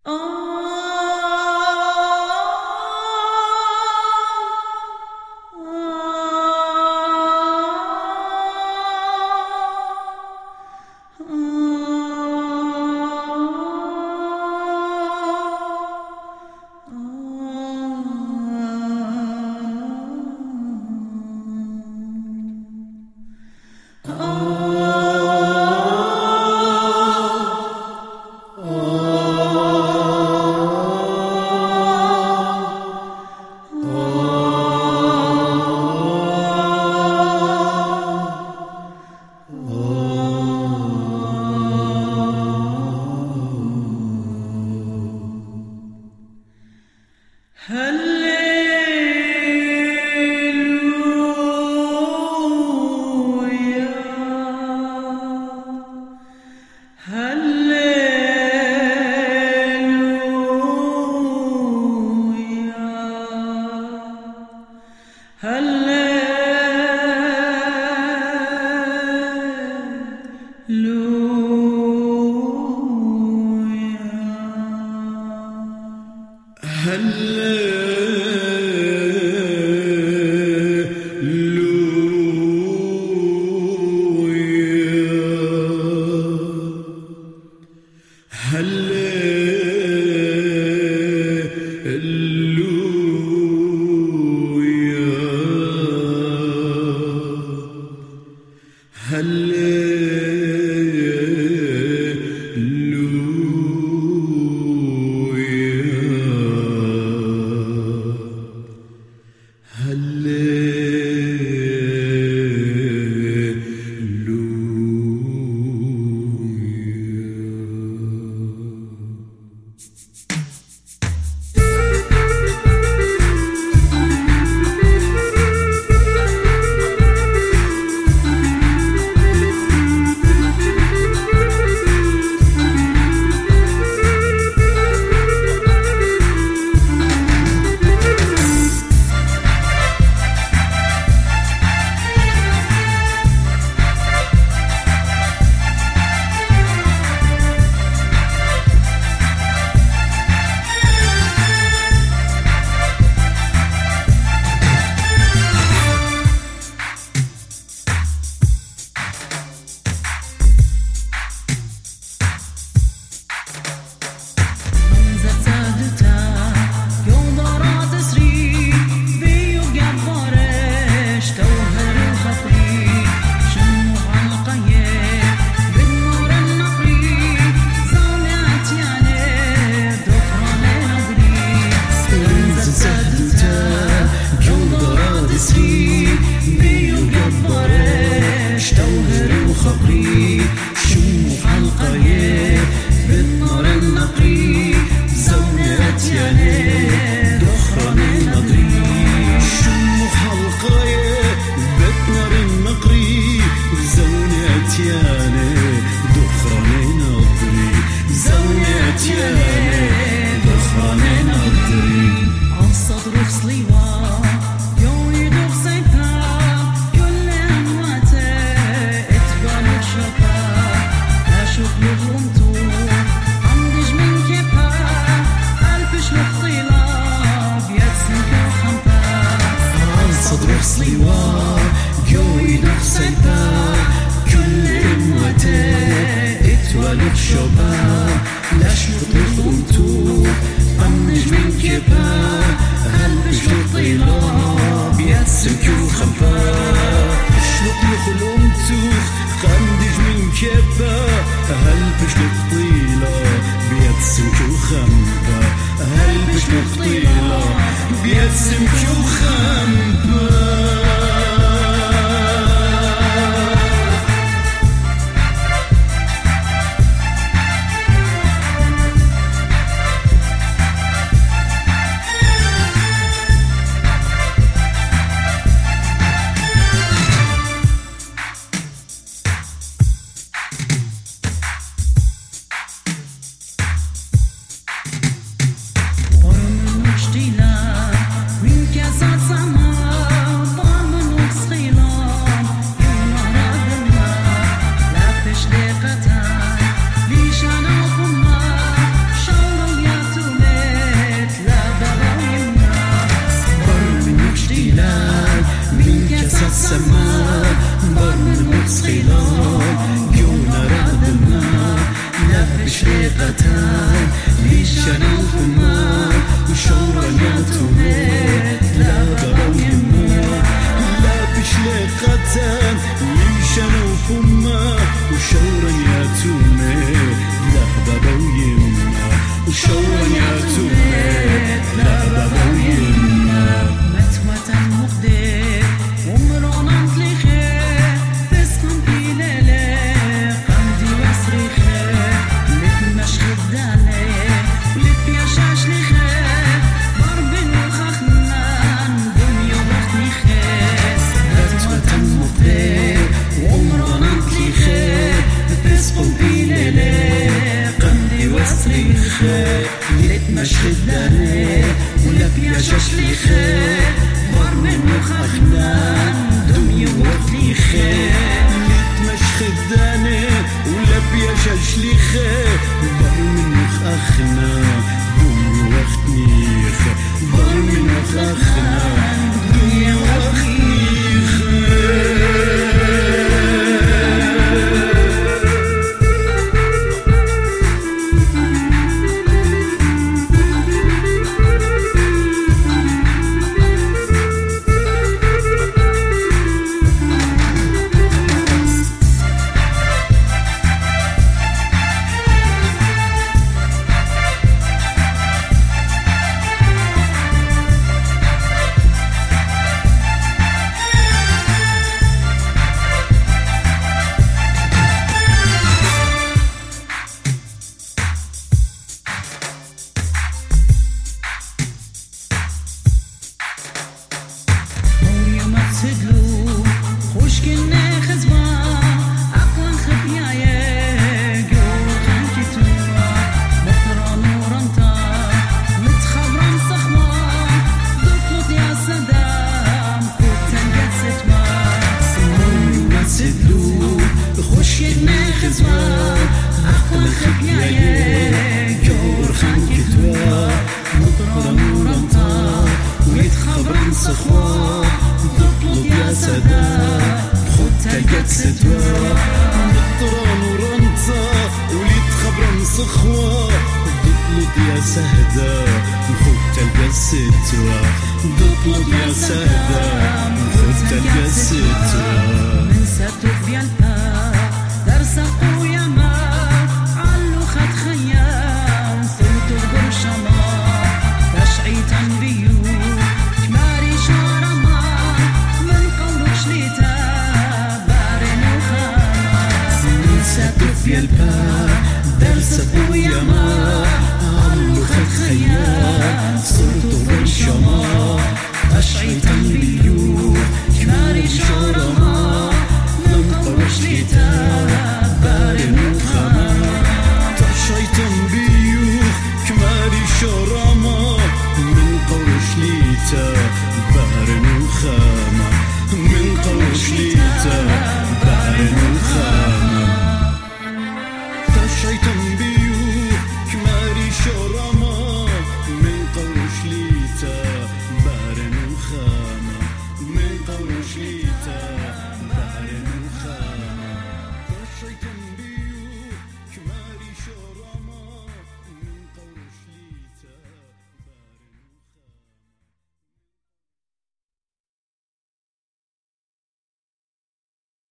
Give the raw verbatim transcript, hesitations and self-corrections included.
Orun uçtuyla, min kez قتان ليشنا فما وشورا ياتومت لا برو يما لا بشلي قتان ليشنا فما وشورا ياتومت لا برو يما وشورا ياتومت لا برو يما متوتا مقدر ومرونا نطلقه تسكن في ليلة قمدي وصريخه لتمش خدانه ولت يشاش لخه ضرب وخخنان دنيا وقتني خيس متوتا مقدر ومرونا نطلقه تسكن في ليلة قمدي وصريخه لتمش خدانه ولت يشاش لخه ضرب وخخنان دنيا وقتني خيس مش خداني ولا بيجاش لي خير ضر من اخنا دنيا وقتني خير ضر من اخنا دنيا وقتني خير تدلو خوش كنا خزبا عقلا خبيايا جوخان كتوا بطرا نورانتا متخبران صخوا دطلط يا سدام كوتان قد ستوا سمون ما تدلو خوش كنا خزبا عقلا خبيايا جوخان كتوا بطرا نورانتا متخبران صخوا يا سدام خدت قد ستوا نطران ورنطة وليت خبرا صخوة دطلط يا سهدة خدت قد ستوا دطلط يا سهدة خدت قد ستوا من ساتو في الباب